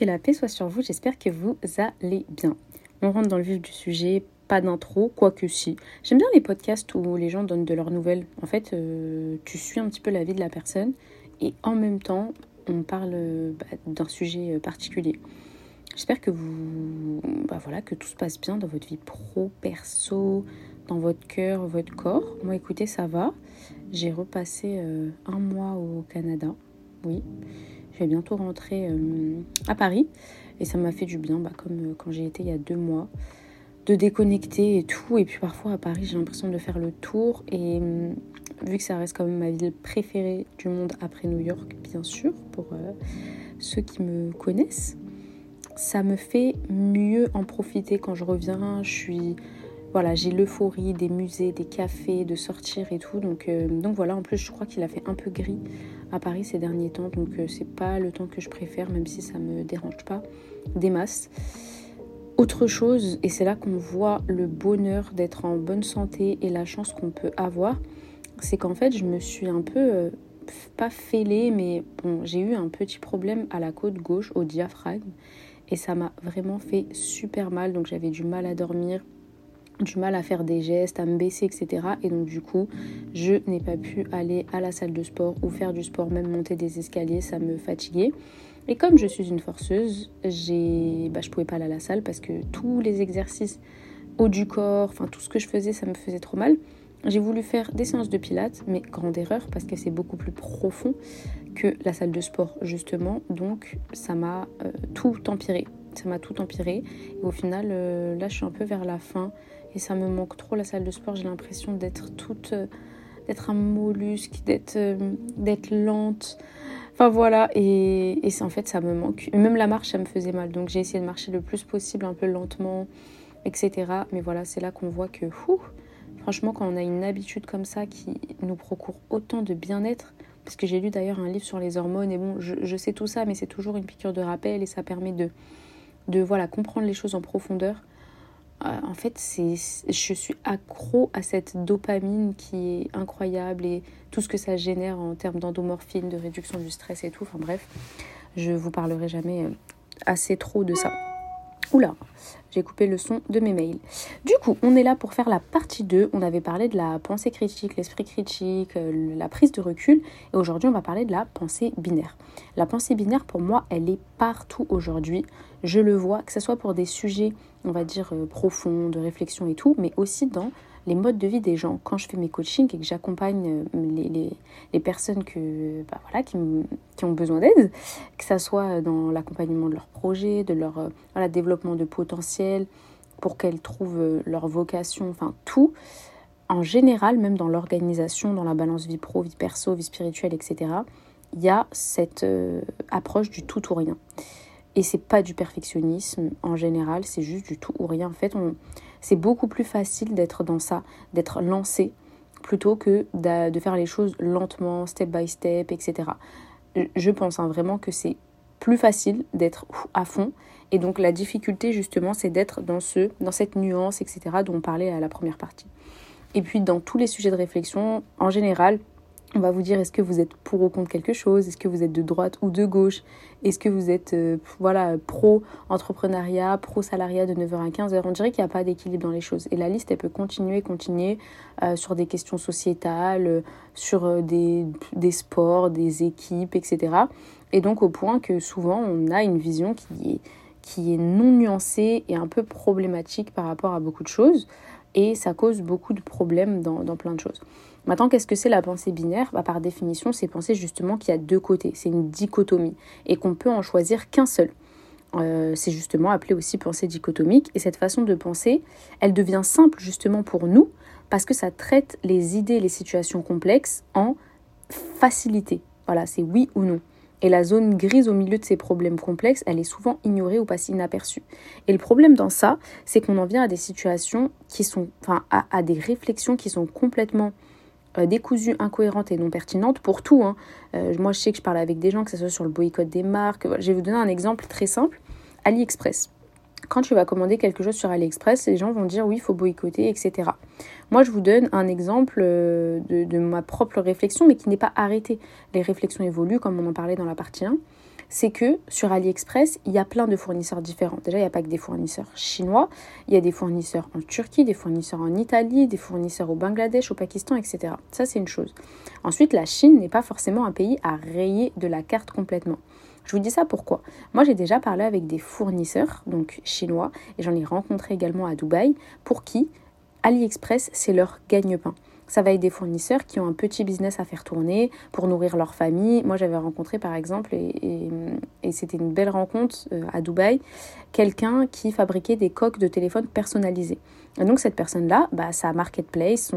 que la paix soit sur vous, j'espère que vous allez bien. On rentre dans le vif du sujet, pas d'intro, quoique si. J'aime bien les podcasts où les gens donnent de leurs nouvelles. En fait, tu suis un petit peu la vie de la personne et en même temps, on parle d'un sujet particulier. J'espère que que tout se passe bien dans votre vie pro, perso, dans votre cœur, votre corps. Moi, écoutez, ça va. J'ai repassé un mois au Canada, oui. Je vais bientôt rentrer à Paris et ça m'a fait du bien, comme quand j'ai été il y a 2 mois, de déconnecter et tout. Et puis parfois à Paris, j'ai l'impression de faire le tour et vu que ça reste quand même ma ville préférée du monde après New York, bien sûr, pour ceux qui me connaissent, ça me fait mieux en profiter quand je reviens. J'ai l'euphorie des musées, des cafés, de sortir et tout. Donc voilà, en plus je crois qu'il a fait un peu gris à Paris ces derniers temps. Donc c'est pas le temps que je préfère, même si ça me dérange pas des masses. Autre chose, et c'est là qu'on voit le bonheur d'être en bonne santé et la chance qu'on peut avoir, c'est qu'en fait je me suis un peu, pas fêlée, mais bon, j'ai eu un petit problème à la côte gauche, au diaphragme. Et ça m'a vraiment fait super mal. Donc j'avais du mal à dormir, du mal à faire des gestes, à me baisser, etc. Et donc du coup, je n'ai pas pu aller à la salle de sport ou faire du sport, même monter des escaliers, ça me fatiguait. Et comme je suis une forceuse, je pouvais pas aller à la salle parce que tous les exercices haut du corps, enfin tout ce que je faisais, ça me faisait trop mal. J'ai voulu faire des séances de pilates, mais grande erreur parce que c'est beaucoup plus profond que la salle de sport justement. Donc ça m'a tout empiré. Et au final, là je suis un peu vers la fin et ça me manque trop la salle de sport. J'ai l'impression d'être d'être un mollusque, d'être lente. Enfin voilà, et c'est, en fait ça me manque. Et même la marche, ça me faisait mal. Donc j'ai essayé de marcher le plus possible, un peu lentement, etc. Mais voilà, c'est là qu'on voit que, franchement, quand on a une habitude comme ça qui nous procure autant de bien-être, parce que j'ai lu d'ailleurs un livre sur les hormones, et bon, je sais tout ça, mais c'est toujours une piqûre de rappel, et ça permet de comprendre les choses en profondeur. En fait, je suis accro à cette dopamine qui est incroyable, et tout ce que ça génère en termes d'endomorphine, de réduction du stress et tout. Enfin bref, je vous parlerai jamais assez trop de ça. Oula, j'ai coupé le son de mes mails. Du coup, on est là pour faire la partie 2. On avait parlé de la pensée critique, l'esprit critique, la prise de recul. Et aujourd'hui, on va parler de la pensée binaire. La pensée binaire, pour moi, elle est partout aujourd'hui. Je le vois, que ce soit pour des sujets, on va dire, profonds, de réflexion et tout, mais aussi dans les modes de vie des gens. Quand je fais mes coachings et que j'accompagne les personnes qui ont besoin d'aide, que ça soit dans l'accompagnement de leur projet, de leur développement de potentiel, pour qu'elles trouvent leur vocation, enfin tout. En général, même dans l'organisation, dans la balance vie pro, vie perso, vie spirituelle, etc., il y a cette approche du tout ou rien. Et c'est pas du perfectionnisme en général, c'est juste du tout ou rien. En fait, c'est beaucoup plus facile d'être dans ça, d'être lancé, plutôt que de faire les choses lentement, step by step, etc. Je pense vraiment que c'est plus facile d'être à fond. Et donc la difficulté justement, c'est d'être dans cette nuance, etc. dont on parlait à la première partie. Et puis dans tous les sujets de réflexion, en général, on va vous dire, est-ce que vous êtes pour ou contre quelque chose? Est-ce que vous êtes de droite ou de gauche? Est-ce que vous êtes pro-entrepreneuriat, pro-salariat de 9h à 15h? On dirait qu'il n'y a pas d'équilibre dans les choses. Et la liste, elle peut continuer sur des questions sociétales, sur des sports, des équipes, etc. Et donc au point que souvent, on a une vision qui est non nuancée et un peu problématique par rapport à beaucoup de choses. Et ça cause beaucoup de problèmes dans plein de choses. Maintenant, qu'est-ce que c'est la pensée binaire? Par définition, c'est penser justement qu'il y a 2 côtés. C'est une dichotomie et qu'on peut en choisir qu'un seul. C'est justement appelé aussi pensée dichotomique. Et cette façon de penser, elle devient simple justement pour nous parce que ça traite les idées et les situations complexes en facilité. Voilà, c'est oui ou non. Et la zone grise au milieu de ces problèmes complexes, elle est souvent ignorée ou passe inaperçue. Et le problème dans ça, c'est qu'on en vient à des situations qui sont, à des réflexions qui sont complètement décousues, incohérentes et non pertinentes pour tout. Moi, je sais que je parle avec des gens, que ce soit sur le boycott des marques. Je vais vous donner un exemple très simple. AliExpress. Quand tu vas commander quelque chose sur AliExpress, les gens vont dire oui, il faut boycotter, etc. Moi, je vous donne un exemple de ma propre réflexion, mais qui n'est pas arrêtée. Les réflexions évoluent, comme on en parlait dans la partie 1. c'est que sur AliExpress, il y a plein de fournisseurs différents. Déjà, il n'y a pas que des fournisseurs chinois, il y a des fournisseurs en Turquie, des fournisseurs en Italie, des fournisseurs au Bangladesh, au Pakistan, etc. Ça, c'est une chose. Ensuite, la Chine n'est pas forcément un pays à rayer de la carte complètement. Je vous dis ça pourquoi? Moi, j'ai déjà parlé avec des fournisseurs, donc chinois, et j'en ai rencontré également à Dubaï, pour qui AliExpress, c'est leur gagne-pain. Ça va être des fournisseurs qui ont un petit business à faire tourner pour nourrir leur famille. Moi, j'avais rencontré par exemple, et c'était une belle rencontre à Dubaï, quelqu'un qui fabriquait des coques de téléphone personnalisées. Et donc cette personne-là, sa marketplace,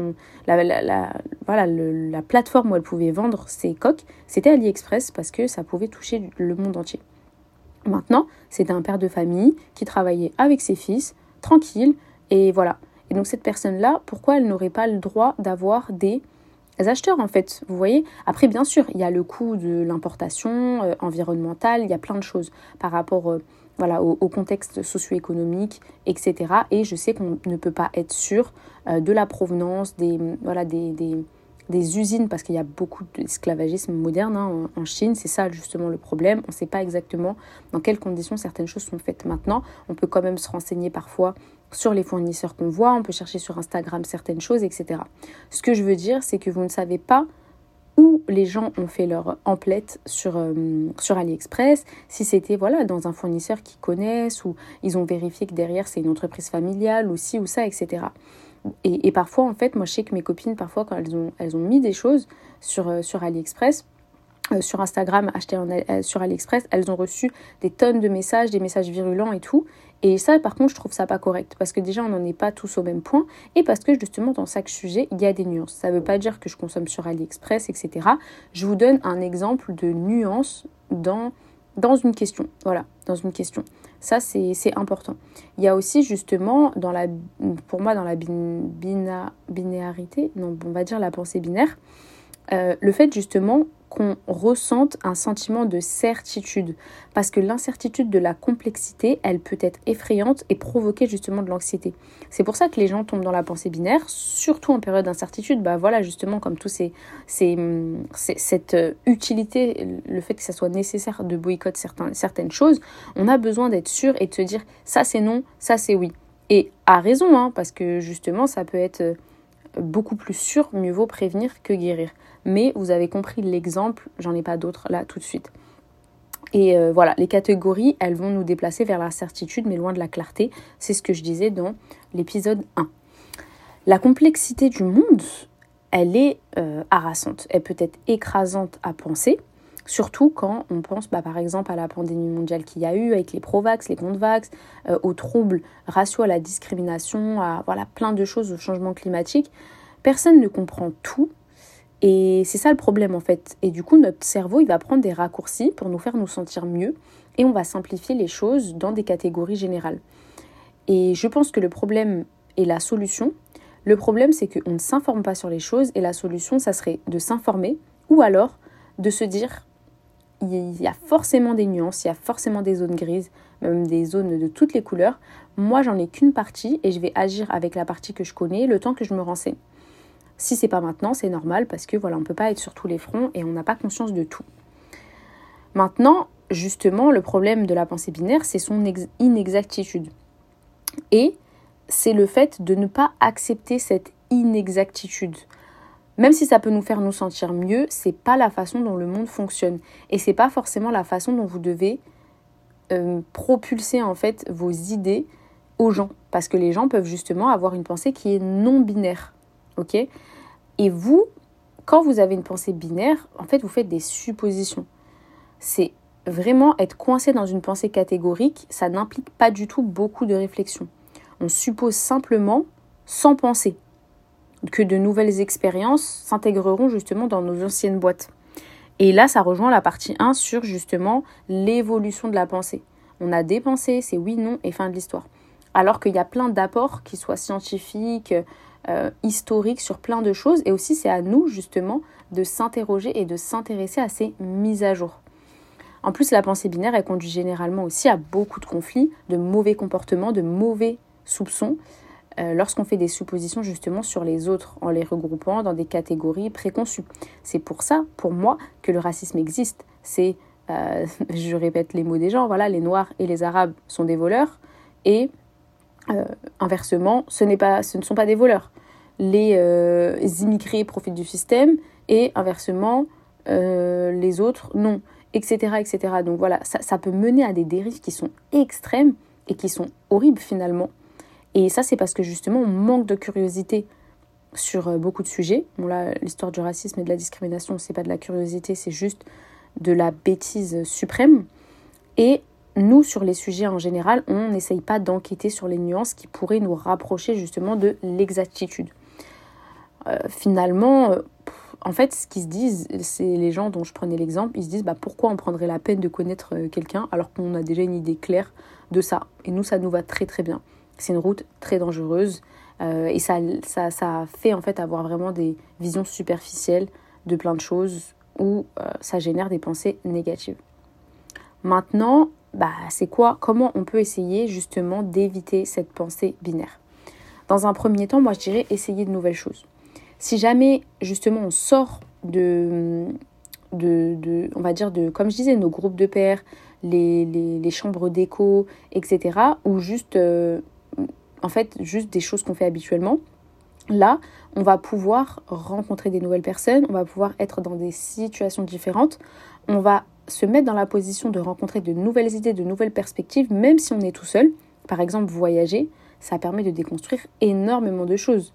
la plateforme où elle pouvait vendre ses coques, c'était AliExpress parce que ça pouvait toucher le monde entier. Maintenant, c'était un père de famille qui travaillait avec ses fils, tranquille, et voilà. Et donc cette personne-là, pourquoi elle n'aurait pas le droit d'avoir des acheteurs en fait? Vous voyez? Après, bien sûr, il y a le coût de l'importation environnementale, il y a plein de choses par rapport au contexte socio-économique, etc. Et je sais qu'on ne peut pas être sûr de la provenance des usines, parce qu'il y a beaucoup d'esclavagisme moderne en Chine. C'est ça justement le problème. On ne sait pas exactement dans quelles conditions certaines choses sont faites. Maintenant, on peut quand même se renseigner parfois sur les fournisseurs qu'on voit, on peut chercher sur Instagram certaines choses, etc. Ce que je veux dire, c'est que vous ne savez pas où les gens ont fait leur emplette sur AliExpress, si c'était dans un fournisseur qu'ils connaissent, ou ils ont vérifié que derrière c'est une entreprise familiale, ou ci ou ça, etc. Et parfois, en fait, moi je sais que mes copines, parfois quand elles ont mis des choses sur AliExpress, sur Instagram, achetées sur AliExpress, elles ont reçu des tonnes de messages, des messages virulents et tout. Et ça, par contre, je trouve ça pas correct. Parce que déjà, on n'en est pas tous au même point. Et parce que justement, dans chaque sujet, il y a des nuances. Ça ne veut pas dire que je consomme sur AliExpress, etc. Je vous donne un exemple de nuance dans une question. Voilà, dans une question. Ça, c'est important. Il y a aussi justement, pour moi, dans la binarité, non, on va dire la pensée binaire, le fait justement qu'on ressente un sentiment de certitude. Parce que l'incertitude de la complexité, elle peut être effrayante et provoquer justement de l'anxiété. C'est pour ça que les gens tombent dans la pensée binaire, surtout en période d'incertitude. Justement, comme tout cette utilité, le fait que ça soit nécessaire de boycotter certaines choses, on a besoin d'être sûr et de se dire ça c'est non, ça c'est oui. Et à raison, parce que justement, ça peut être beaucoup plus sûr, mieux vaut prévenir que guérir. Mais vous avez compris l'exemple, j'en ai pas d'autres là tout de suite. Et les catégories, elles vont nous déplacer vers la certitude, mais loin de la clarté. C'est ce que je disais dans l'épisode 1. La complexité du monde, elle est harassante. Elle peut être écrasante à penser, surtout quand on pense par exemple à la pandémie mondiale qu'il y a eu, avec les pro-vax, les contre-vax, aux troubles raciaux, à la discrimination, à plein de choses, au changement climatique. Personne ne comprend tout. Et c'est ça le problème en fait. Et du coup, notre cerveau, il va prendre des raccourcis pour nous faire nous sentir mieux. Et on va simplifier les choses dans des catégories générales. Et je pense que le problème est la solution. Le problème, c'est qu'on ne s'informe pas sur les choses. Et la solution, ça serait de s'informer. Ou alors de se dire, il y a forcément des nuances, il y a forcément des zones grises, même des zones de toutes les couleurs. Moi, j'en ai qu'une partie et je vais agir avec la partie que je connais le temps que je me renseigne. Si c'est pas maintenant, c'est normal parce que on ne peut pas être sur tous les fronts et on n'a pas conscience de tout. Maintenant, justement, le problème de la pensée binaire, c'est son inexactitude. Et c'est le fait de ne pas accepter cette inexactitude. Même si ça peut nous faire nous sentir mieux, c'est pas la façon dont le monde fonctionne. Et c'est pas forcément la façon dont vous devez propulser en fait vos idées aux gens. Parce que les gens peuvent justement avoir une pensée qui est non binaire. Ok ? Et vous, quand vous avez une pensée binaire, en fait, vous faites des suppositions. C'est vraiment être coincé dans une pensée catégorique, ça n'implique pas du tout beaucoup de réflexion. On suppose simplement, sans penser, que de nouvelles expériences s'intégreront justement dans nos anciennes boîtes. Et là, ça rejoint la partie 1 sur justement l'évolution de la pensée. On a des pensées, c'est oui, non et fin de l'histoire. Alors qu'il y a plein d'apports qui soient scientifiques, historiques sur plein de choses. Et aussi, c'est à nous justement de s'interroger et de s'intéresser à ces mises à jour. En plus, la pensée binaire, elle conduit généralement aussi à beaucoup de conflits, de mauvais comportements, de mauvais soupçons, lorsqu'on fait des suppositions justement sur les autres, en les regroupant dans des catégories préconçues. C'est pour ça, pour moi, que le racisme existe. C'est je répète les mots des gens, voilà, les Noirs et les Arabes sont des voleurs, et inversement, ce ne sont pas des voleurs. Les immigrés profitent du système, et inversement, les autres, non, etc., etc. Donc voilà, ça peut mener à des dérives qui sont extrêmes et qui sont horribles finalement. Et ça, c'est parce que justement, on manque de curiosité sur beaucoup de sujets. Bon là, l'histoire du racisme et de la discrimination, c'est pas de la curiosité, c'est juste de la bêtise suprême. Et nous, sur les sujets en général, on n'essaye pas d'enquêter sur les nuances qui pourraient nous rapprocher justement de l'exactitude. Finalement, en fait, ce qu'ils se disent, c'est les gens dont je prenais l'exemple, ils se disent pourquoi on prendrait la peine de connaître quelqu'un alors qu'on a déjà une idée claire de ça. Et nous, ça nous va très très bien. C'est une route très dangereuse et ça fait en fait avoir vraiment des visions superficielles de plein de choses où ça génère des pensées négatives. Maintenant, c'est quoi? Comment on peut essayer justement d'éviter cette pensée binaire? Dans un premier temps, moi je dirais essayer de nouvelles choses. Si jamais justement on sort on va dire comme je disais, nos groupes de pairs, les chambres d'écho, etc. ou juste, juste des choses qu'on fait habituellement, là, on va pouvoir rencontrer des nouvelles personnes, on va pouvoir être dans des situations différentes, on va se mettre dans la position de rencontrer de nouvelles idées, de nouvelles perspectives, même si on est tout seul. Par exemple, voyager, ça permet de déconstruire énormément de choses.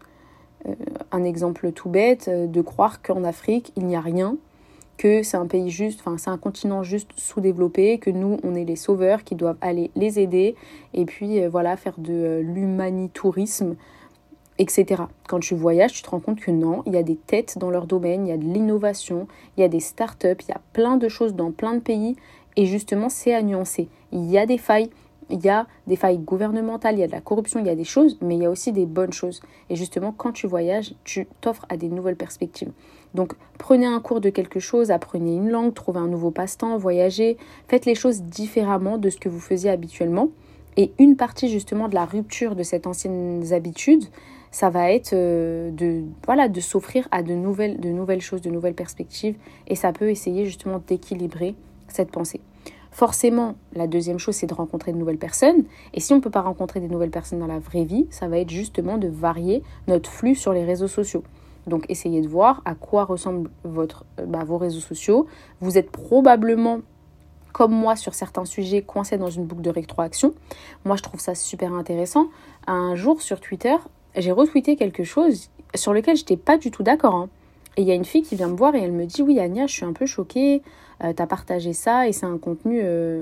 Un exemple tout bête, de croire qu'en Afrique, il n'y a rien, que c'est un pays juste, c'est un continent juste sous-développé, que nous, on est les sauveurs qui doivent aller les aider, et puis faire de l'humanitourisme, etc. Quand tu voyages, tu te rends compte que non, il y a des têtes dans leur domaine, il y a de l'innovation, il y a des startups, il y a plein de choses dans plein de pays, et justement, c'est à nuancer. Il y a des failles gouvernementales, il y a de la corruption, il y a des choses, mais il y a aussi des bonnes choses. Et justement, quand tu voyages, tu t'offres à des nouvelles perspectives. Donc, prenez un cours de quelque chose, apprenez une langue, trouvez un nouveau passe-temps, voyagez, faites les choses différemment de ce que vous faisiez habituellement. Et une partie justement de la rupture de ces anciennes habitudes, ça va être de s'offrir à de nouvelles choses, de nouvelles perspectives. Et ça peut essayer justement d'équilibrer cette pensée. Forcément, la deuxième chose, c'est de rencontrer de nouvelles personnes. Et si on ne peut pas rencontrer des nouvelles personnes dans la vraie vie, ça va être justement de varier notre flux sur les réseaux sociaux. Donc, essayez de voir à quoi ressemblent vos réseaux sociaux. Vous êtes probablement, comme moi, sur certains sujets, coincés dans une boucle de rétroaction. Moi, je trouve ça super intéressant. Un jour, sur Twitter, j'ai retweeté quelque chose sur lequel je n'étais pas du tout d'accord. Et il y a une fille qui vient me voir et elle me dit « Oui, Ania, je suis un peu choquée. T'as partagé ça et c'est un contenu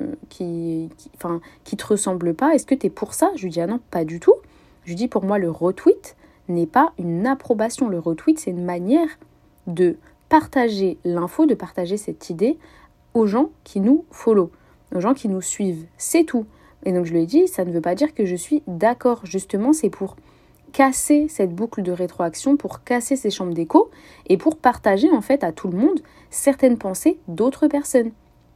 qui te ressemble pas. Est-ce que t'es pour ça ?» Je lui dis « Ah non, pas du tout. » Je lui dis « Pour moi, le retweet n'est pas une approbation. Le retweet, c'est une manière de partager l'info, de partager cette idée aux gens qui nous follow, aux gens qui nous suivent. C'est tout. » Et donc, je lui ai dit « Ça ne veut pas dire que je suis d'accord. Justement, c'est pour casser cette boucle de rétroaction, pour casser ces chambres d'écho et pour partager en fait à tout le monde certaines pensées d'autres personnes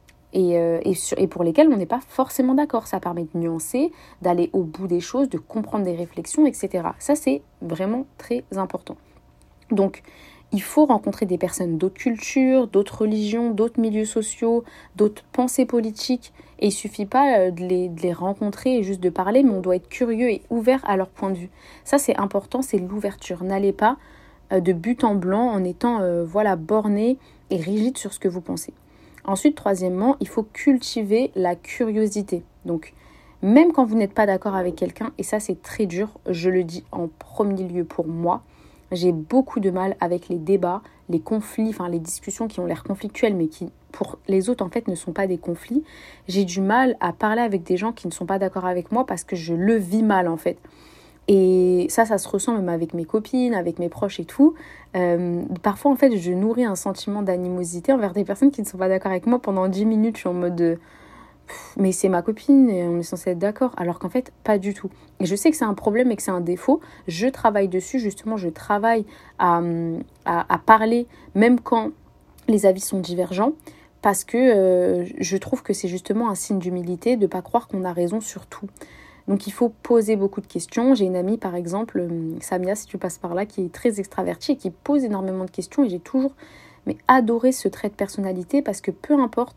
et pour lesquelles on n'est pas forcément d'accord. Ça permet de nuancer, d'aller au bout des choses, de comprendre des réflexions, etc. Ça, c'est vraiment très important. Donc, il faut rencontrer des personnes d'autres cultures, d'autres religions, d'autres milieux sociaux, d'autres pensées politiques. Et il ne suffit pas de les rencontrer et juste de parler, mais on doit être curieux et ouvert à leur point de vue. Ça, c'est important, c'est l'ouverture. N'allez pas de but en blanc en étant borné et rigide sur ce que vous pensez. Ensuite, troisièmement, il faut cultiver la curiosité. Donc, même quand vous n'êtes pas d'accord avec quelqu'un, et ça c'est très dur, je le dis en premier lieu pour moi, j'ai beaucoup de mal avec les débats, les conflits, les discussions qui ont l'air conflictuelles, mais qui, pour les autres, en fait, ne sont pas des conflits. J'ai du mal à parler avec des gens qui ne sont pas d'accord avec moi parce que je le vis mal, en fait. Et ça se ressent même avec mes copines, avec mes proches et tout. Parfois, en fait, je nourris un sentiment d'animosité envers des personnes qui ne sont pas d'accord avec moi. Pendant 10 minutes, je suis en mode... mais c'est ma copine et on est censé être d'accord, alors qu'en fait pas du tout. Et je sais que c'est un problème et que c'est un défaut, je travaille dessus, justement je travaille à parler même quand les avis sont divergents, parce que je trouve que c'est justement un signe d'humilité de ne pas croire qu'on a raison sur tout. Donc il faut poser beaucoup de questions. J'ai une amie par exemple, Samia si tu passes par là, qui est très extravertie et qui pose énormément de questions, et j'ai toujours adoré ce trait de personnalité, parce que peu importe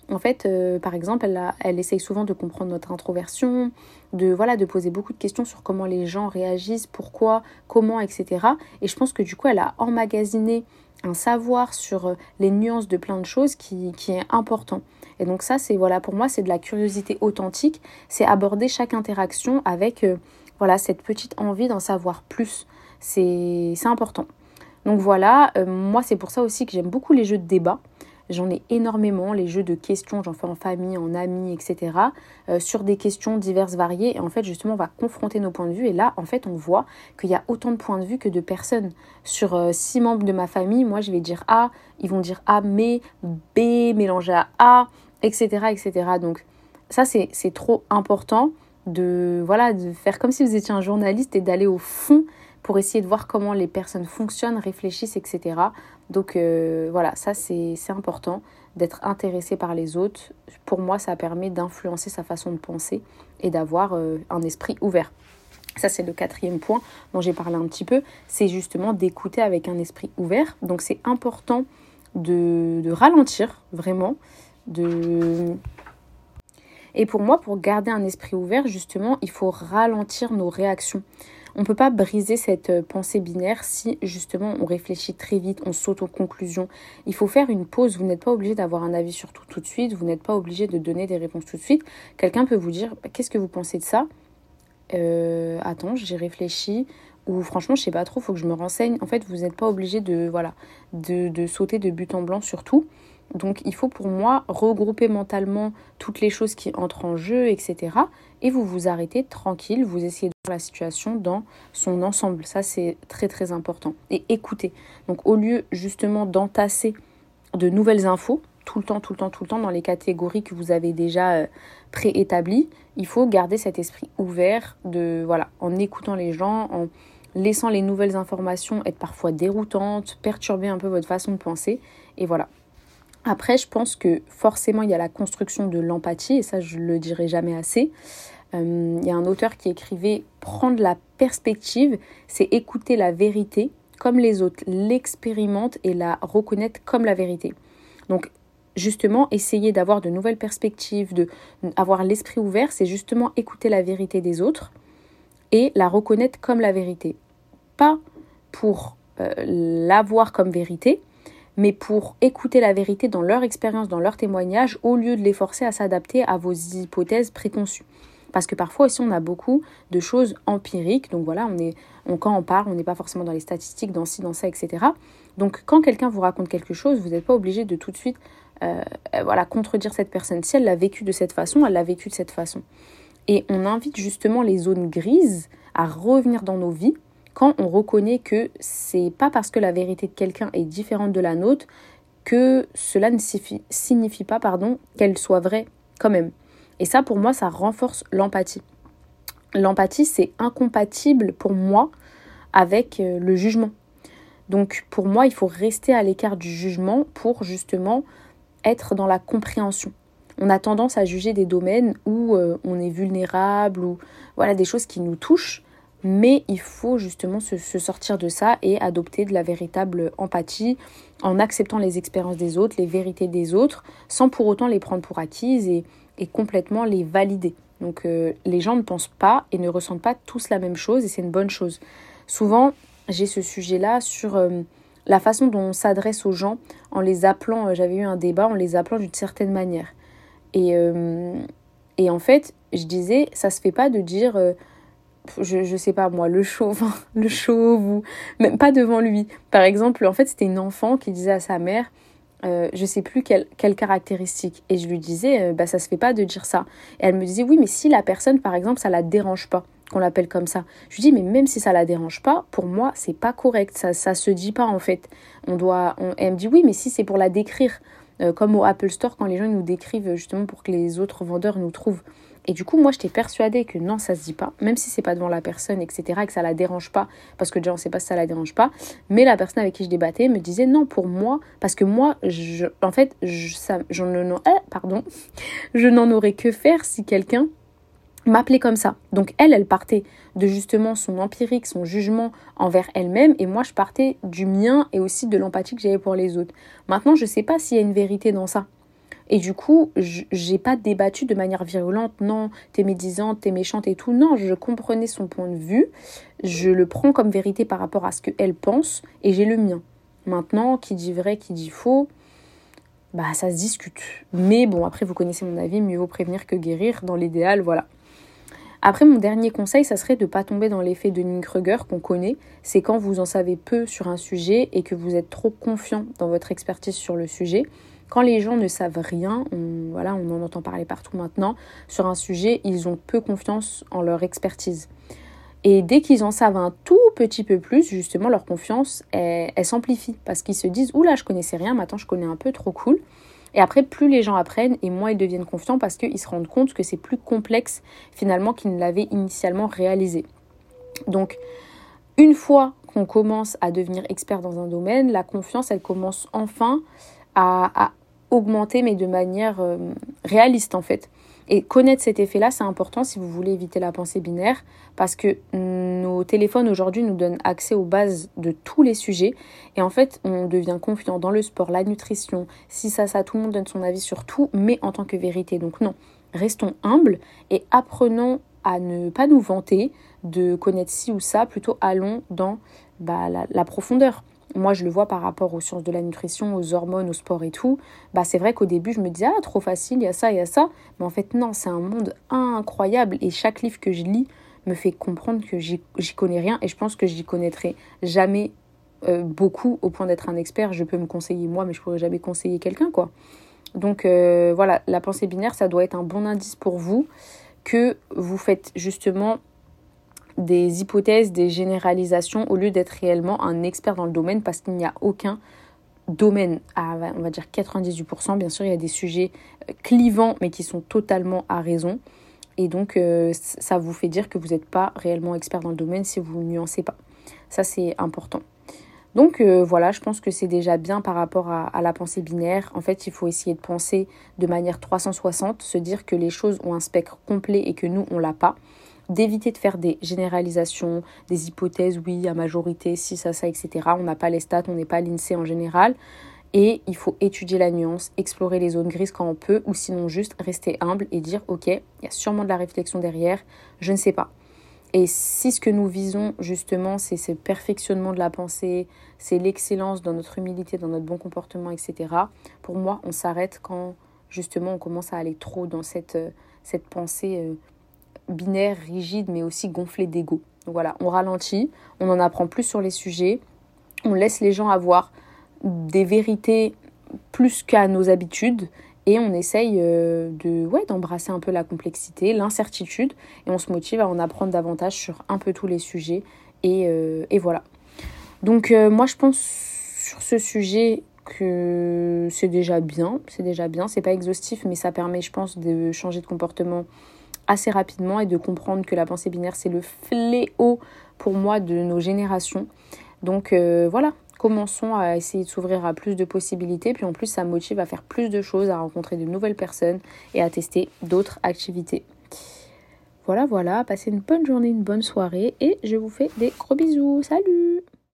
En fait, par exemple, elle essaye souvent de comprendre notre introversion, de poser beaucoup de questions sur comment les gens réagissent, pourquoi, comment, etc. Et je pense que du coup, elle a emmagasiné un savoir sur les nuances de plein de choses qui est important. Et donc ça, c'est voilà, pour moi, c'est de la curiosité authentique. C'est aborder chaque interaction avec cette petite envie d'en savoir plus. C'est important. Donc voilà, moi c'est pour ça aussi que j'aime beaucoup les jeux de débat. J'en ai énormément, les jeux de questions, j'en fais en famille, en amis, etc. Sur des questions diverses, variées. Et en fait, justement, on va confronter nos points de vue. Et là, en fait, on voit qu'il y a autant de points de vue que de personnes. Sur 6 membres de ma famille, moi, je vais dire A, ils vont dire A, mais B mélangé à A, etc., etc. Donc, ça, c'est trop important de faire comme si vous étiez un journaliste et d'aller au fond pour essayer de voir comment les personnes fonctionnent, réfléchissent, etc. Donc ça c'est important d'être intéressé par les autres. Pour moi, ça permet d'influencer sa façon de penser et d'avoir un esprit ouvert. Ça, c'est le 4e point dont j'ai parlé un petit peu. C'est justement d'écouter avec un esprit ouvert. Donc, c'est important de ralentir, vraiment. Et pour moi, pour garder un esprit ouvert, justement, il faut ralentir nos réactions. On ne peut pas briser cette pensée binaire si justement on réfléchit très vite, on saute aux conclusions. Il faut faire une pause. Vous n'êtes pas obligé d'avoir un avis sur tout de suite. Vous n'êtes pas obligé de donner des réponses tout de suite. Quelqu'un peut vous dire qu'est-ce que vous pensez de ça ? Attends, j'ai réfléchi. Ou franchement, je sais pas trop, il faut que je me renseigne. En fait, vous n'êtes pas obligé de sauter de but en blanc sur tout. Donc, il faut pour moi regrouper mentalement toutes les choses qui entrent en jeu, etc. Et vous arrêtez tranquille, vous essayez de voir la situation dans son ensemble. Ça, c'est très, très important. Et écoutez. Donc, au lieu justement d'entasser de nouvelles infos, tout le temps, dans les catégories que vous avez déjà préétablies, il faut garder cet esprit ouvert en écoutant les gens, en laissant les nouvelles informations être parfois déroutantes, perturber un peu votre façon de penser. Et voilà. Après, je pense que forcément, il y a la construction de l'empathie, et ça, je le dirai jamais assez. Il y a un auteur qui écrivait « Prendre la perspective, c'est écouter la vérité comme les autres l'expérimentent et la reconnaître comme la vérité. » Donc, justement, essayer d'avoir de nouvelles perspectives, d'avoir l'esprit ouvert, c'est justement écouter la vérité des autres et la reconnaître comme la vérité. Pas pour l'avoir comme vérité, mais pour écouter la vérité dans leur expérience, dans leur témoignage, au lieu de les forcer à s'adapter à vos hypothèses préconçues. Parce que parfois aussi, on a beaucoup de choses empiriques. Donc voilà, quand on parle, on n'est pas forcément dans les statistiques, dans ci, dans ça, etc. Donc quand quelqu'un vous raconte quelque chose, vous n'êtes pas obligé de tout de suite contredire cette personne. Si elle l'a vécu de cette façon, elle l'a vécu de cette façon. Et on invite justement les zones grises à revenir dans nos vies quand on reconnaît que c'est pas parce que la vérité de quelqu'un est différente de la nôtre que cela ne signifie pas qu'elle soit vraie quand même. Et ça, pour moi, ça renforce l'empathie. L'empathie, c'est incompatible pour moi avec le jugement. Donc, pour moi, il faut rester à l'écart du jugement pour justement être dans la compréhension. On a tendance à juger des domaines où on est vulnérable ou des choses qui nous touchent. Mais il faut justement se sortir de ça et adopter de la véritable empathie en acceptant les expériences des autres, les vérités des autres, sans pour autant les prendre pour acquises et complètement les valider. Donc les gens ne pensent pas et ne ressentent pas tous la même chose et c'est une bonne chose. Souvent, j'ai ce sujet-là sur la façon dont on s'adresse aux gens en les appelant, j'avais eu un débat, en les appelant d'une certaine manière. Et en fait, je disais, ça se fait pas de dire... je sais pas moi, le chauve ou même pas devant lui. Par exemple, en fait, c'était une enfant qui disait à sa mère, je sais plus quelle caractéristique. Et je lui disais, ça se fait pas de dire ça. Et elle me disait, oui, mais si la personne, par exemple, ça la dérange pas, qu'on l'appelle comme ça. Je lui dis, mais même si ça la dérange pas, pour moi, c'est pas correct. Ça se dit pas, en fait. Elle me dit, oui, mais si c'est pour la décrire, comme au Apple Store, quand les gens nous décrivent justement pour que les autres vendeurs nous trouvent. Et du coup, moi, j'étais persuadée que non, ça se dit pas, même si c'est pas devant la personne, etc., et que ça la dérange pas, parce que déjà, on sait pas si ça la dérange pas. Mais la personne avec qui je débattais me disait non, pour moi, parce que moi, je n'en aurais que faire si quelqu'un m'appelait comme ça. Donc elle partait de justement son empirique, son jugement envers elle-même, et moi, je partais du mien et aussi de l'empathie que j'avais pour les autres. Maintenant, je sais pas s'il y a une vérité dans ça. Et du coup, j'ai pas débattu de manière virulente. Non, t'es médisante, t'es méchante et tout. Non, je comprenais son point de vue. Je le prends comme vérité par rapport à ce qu'elle pense et j'ai le mien. Maintenant, qui dit vrai, qui dit faux, bah ça se discute. Mais bon, après, vous connaissez mon avis, mieux vaut prévenir que guérir. Dans l'idéal, voilà. Après, mon dernier conseil, ça serait de ne pas tomber dans l'effet de Dunning-Kruger qu'on connaît. C'est quand vous en savez peu sur un sujet et que vous êtes trop confiant dans votre expertise sur le sujet. Quand les gens ne savent rien, on en entend parler partout maintenant, sur un sujet, ils ont peu confiance en leur expertise. Et dès qu'ils en savent un tout petit peu plus, justement, leur confiance, elle s'amplifie. Parce qu'ils se disent, oula, je connaissais rien, maintenant je connais un peu, trop cool. Et après, plus les gens apprennent et moins ils deviennent confiants parce qu'ils se rendent compte que c'est plus complexe finalement qu'ils ne l'avaient initialement réalisé. Donc, une fois qu'on commence à devenir expert dans un domaine, la confiance, elle commence enfin à augmenter, mais de manière réaliste en fait. Et connaître cet effet-là, c'est important si vous voulez éviter la pensée binaire parce que nos téléphones aujourd'hui nous donnent accès aux bases de tous les sujets. Et en fait, on devient confiant dans le sport, la nutrition, si ça, tout le monde donne son avis sur tout, mais en tant que vérité. Donc non, restons humbles et apprenons à ne pas nous vanter de connaître ci ou ça, plutôt allons dans la profondeur. Moi, je le vois par rapport aux sciences de la nutrition, aux hormones, au sport et tout. C'est vrai qu'au début, je me disais, trop facile, il y a ça, il y a ça. Mais en fait, non, c'est un monde incroyable. Et chaque livre que je lis me fait comprendre que j'y connais rien. Et je pense que j'y connaîtrai jamais beaucoup au point d'être un expert. Je peux me conseiller moi, mais je pourrais jamais conseiller quelqu'un, quoi. Donc, voilà, la pensée binaire, ça doit être un bon indice pour vous que vous faites justement des hypothèses, des généralisations au lieu d'être réellement un expert dans le domaine parce qu'il n'y a aucun domaine à, on va dire 98%. Bien sûr, il y a des sujets clivants mais qui sont totalement à raison. Et donc, ça vous fait dire que vous n'êtes pas réellement expert dans le domaine si vous ne nuancez pas. Ça, c'est important. Donc voilà, je pense que c'est déjà bien par rapport à la pensée binaire. En fait, il faut essayer de penser de manière 360, se dire que les choses ont un spectre complet et que nous, on l'a pas. D'éviter de faire des généralisations, des hypothèses, oui, à majorité, si, ça, etc. On n'a pas les stats, on n'est pas l'INSEE en général. Et il faut étudier la nuance, explorer les zones grises quand on peut, ou sinon juste rester humble et dire, ok, il y a sûrement de la réflexion derrière, je ne sais pas. Et si ce que nous visons justement, c'est ce perfectionnement de la pensée, c'est l'excellence dans notre humilité, dans notre bon comportement, etc. Pour moi, on s'arrête quand justement on commence à aller trop dans cette pensée binaire, rigide, mais aussi gonflée d'ego. Donc voilà, on ralentit, on en apprend plus sur les sujets, on laisse les gens avoir des vérités plus qu'à nos habitudes et on essaye d'embrasser un peu la complexité, l'incertitude et on se motive à en apprendre davantage sur un peu tous les sujets et voilà. Donc moi je pense sur ce sujet que c'est déjà bien, c'est pas exhaustif mais ça permet je pense de changer de comportement assez rapidement et de comprendre que la pensée binaire c'est le fléau pour moi de nos générations. Donc voilà, commençons à essayer de s'ouvrir à plus de possibilités. Puis en plus, ça motive à faire plus de choses, à rencontrer de nouvelles personnes et à tester d'autres activités. Voilà, passez une bonne journée, une bonne soirée et je vous fais des gros bisous. Salut!